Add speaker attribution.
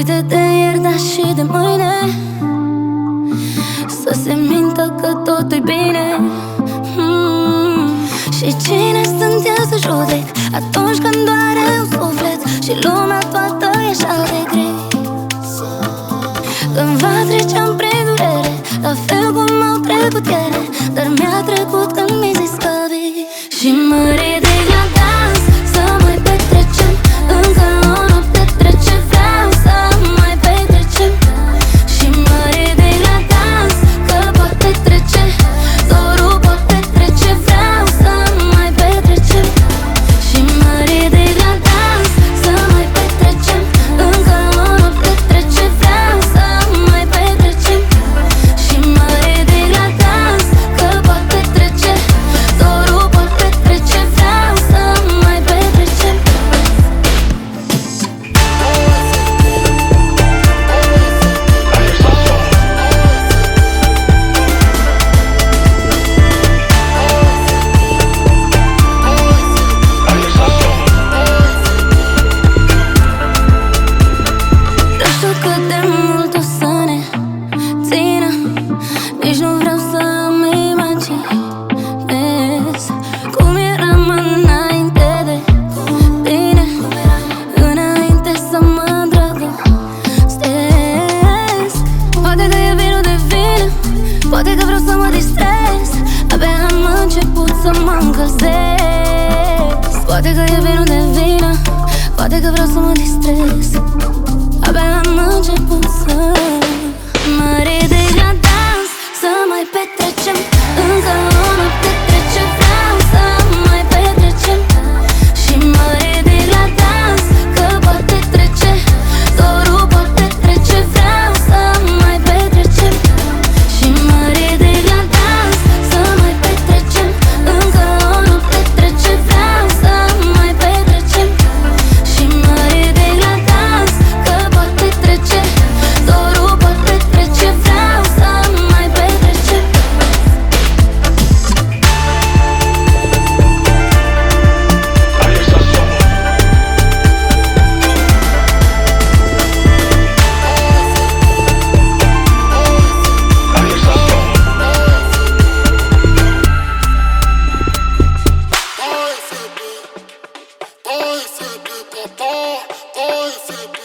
Speaker 1: Uite de ieri, dar și de mâine, să se mintă că totul-i bine. Și cine sunt eu să judec atunci când doare un suflet și lumea toată e așa de grea? Cândva treceam prin durere, la fel cum au trecut ele, dar mi-a trecut când mi-ai zis că vii. Și mă ridic la dans, să mai petrecem încă o noapte trece, vreau să mai petrecem. Și mă ridic la dans, că poate trece, dorul poate trece, vreau să mai petrecem. Și mă ridic la dans, să mai petrecem încă o noapte trece, vreau să mai petrecem. Și mă ridic la dans, că poate trece, dorul poate trece, vreau să mai petrecem. Nu știu cât de mult o să ne țină, nici nu vreau să-mi imaginez cum eram înainte de tine, înainte să mă îndrăgostesc. Poate că e vinul de vină, poate că vreau să mă distrez, abia am început să mă încălzesc. Poate că e vinul de vină, poate că vreau să mă distrez, abia am început să mă ridic la dans, să mai petrecem încă o noapte trece, vreau să mai petrecem. Și mă ridic la dans, că poate trece, dorul poate trece, vreau să mai petrecem. Și mă ridic la dans, să mai petrecem încă o noapte trece, vreau să mai petrecem. Și mă ridic la dans, că poate trece, dorul poate trece, vreau să mai petrecem.
Speaker 2: Boy, c'est